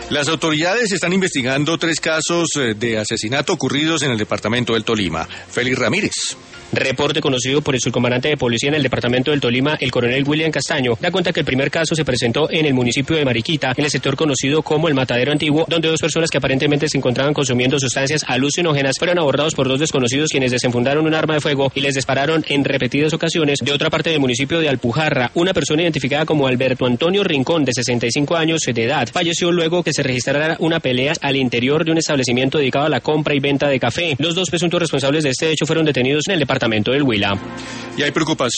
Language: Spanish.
Las autoridades están investigando 3 casos de asesinato ocurridos en el departamento del Tolima. Félix Ramírez. Reporte conocido por el subcomandante de policía en el departamento del Tolima, el coronel William Castaño, da cuenta que el primer caso se presentó en el municipio de Mariquita, en el sector conocido como el Matadero Antiguo, donde 2 personas que aparentemente se encontraban consumiendo sustancias alucinógenas fueron abordados por 2 desconocidos quienes desenfundaron un arma de fuego y les dispararon en repetidas ocasiones. De otra parte del municipio de Alpujarra, una persona identificada como Alberto Antonio Rincón, de 65 años de edad, falleció luego que se registrara una pelea al interior de un establecimiento dedicado a la compra y venta de café. Los 2 presuntos responsables de este hecho fueron detenidos en el departamento del Huila. Y hay preocupación